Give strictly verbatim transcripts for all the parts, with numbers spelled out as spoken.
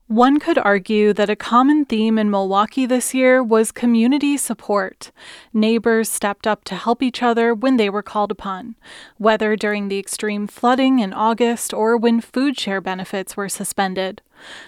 One could argue that a common theme in Milwaukee this year was community support. Neighbors stepped up to help each other when they were called upon, whether during the extreme flooding in August or when food share benefits were suspended.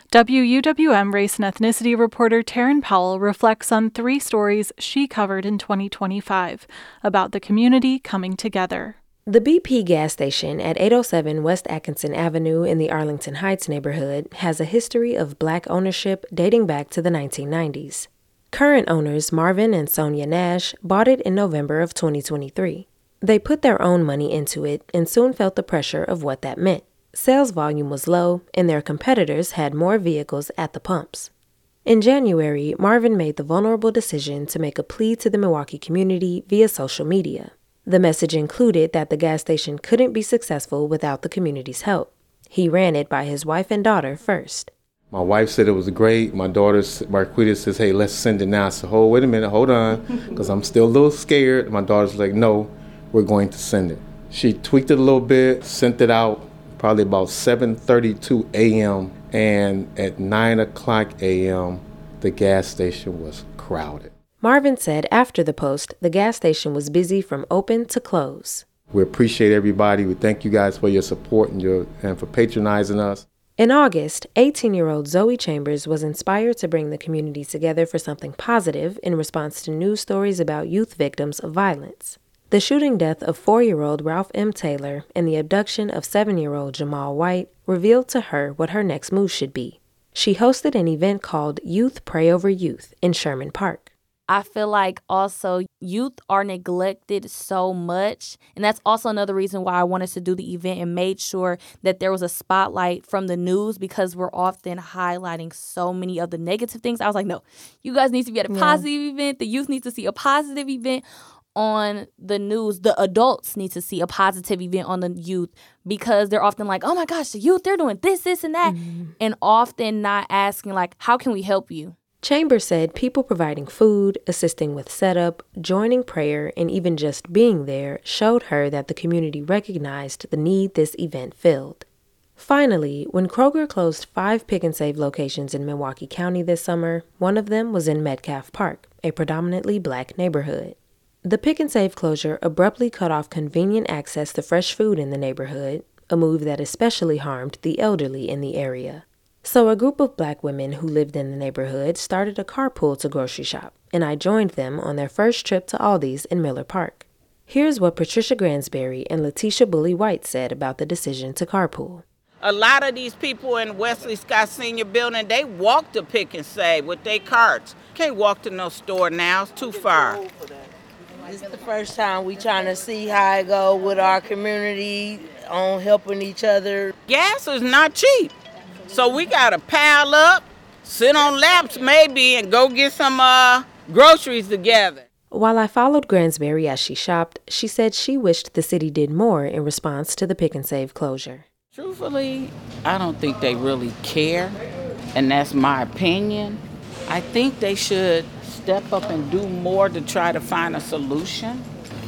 W U W M race and ethnicity reporter Taryn Powell reflects on three stories she covered in twenty twenty-five about the community coming together. The B P gas station at eight oh seven West Atkinson Avenue in the Arlington Heights neighborhood has a history of Black ownership dating back to the nineteen nineties. Current owners Marvin and Sonia Nash bought it in November of twenty twenty-three. They put their own money into it and soon felt the pressure of what that meant. Sales volume was low, and their competitors had more vehicles at the pumps. In January, Marvin made the vulnerable decision to make a plea to the Milwaukee community via social media. The message included that the gas station couldn't be successful without the community's help. He ran it by his wife and daughter first. My wife said it was great. My daughter, Marquita, says, hey, let's send it now. I said, oh, wait a minute, hold on, because I'm still a little scared. My daughter's like, no, we're going to send it. She tweaked it a little bit, sent it out probably about seven thirty-two a.m., and at nine o'clock a.m., the gas station was crowded. Marvin said after the post, the gas station was busy from open to close. We appreciate everybody. We thank you guys for your support and, your, and for patronizing us. In August, eighteen-year-old Zoe Chambers was inspired to bring the community together for something positive in response to news stories about youth victims of violence. The shooting death of four-year-old Ralph M. Taylor and the abduction of seven-year-old Jamal White revealed to her what her next move should be. She hosted an event called Youth Pray Over Youth in Sherman Park. I feel like also youth are neglected so much. And that's also another reason why I wanted to do the event and made sure that there was a spotlight from the news, because we're often highlighting so many of the negative things. I was like, no, you guys need to be at a yeah. positive event. The youth needs to see a positive event on the news. The adults need to see a positive event on the youth, because they're often like, oh my gosh, the youth, they're doing this, this, and that. Mm-hmm. And often not asking, like, how can we help you? Chambers said people providing food, assisting with setup, joining prayer, and even just being there showed her that the community recognized the need this event filled. Finally, when Kroger closed five Pick and Save locations in Milwaukee County this summer, one of them was in Metcalf Park, a predominantly Black neighborhood. The Pick and Save closure abruptly cut off convenient access to fresh food in the neighborhood, a move that especially harmed the elderly in the area. So a group of Black women who lived in the neighborhood started a carpool to grocery shop, and I joined them on their first trip to Aldi's in Miller Park. Here's what Patricia Gransberry and Letitia Bully White said about the decision to carpool. A lot of these people in Wesley Scott Senior Building, they walk to Pick and Save with their carts. Can't walk to no store now, it's too far. This is the first time we trying to see how it go with our community on helping each other. Gas is not cheap. So we got to pile up, sit on laps maybe, and go get some uh, groceries together. While I followed Gransberry as she shopped, she said she wished the city did more in response to the Pick and Save closure. Truthfully, I don't think they really care, and that's my opinion. I think they should step up and do more to try to find a solution.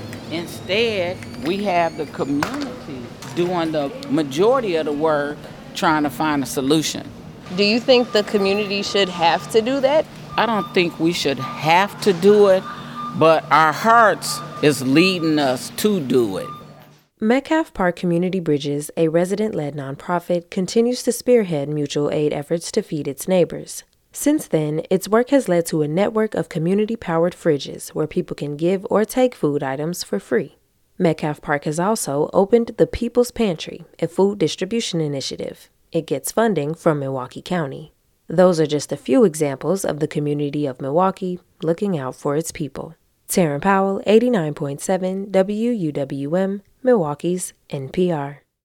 Instead, we have the community doing the majority of the work, trying to find a solution. Do you think the community should have to do that? I don't think we should have to do it, but our hearts is leading us to do it. Metcalf Park Community Bridges, a resident-led nonprofit, continues to spearhead mutual aid efforts to feed its neighbors. Since then, its work has led to a network of community-powered fridges where people can give or take food items for free. Metcalf Park has also opened the People's Pantry, a food distribution initiative. It gets funding from Milwaukee County. Those are just a few examples of the community of Milwaukee looking out for its people. Taryn Powell, eighty-nine point seven W U W M, Milwaukee's N P R.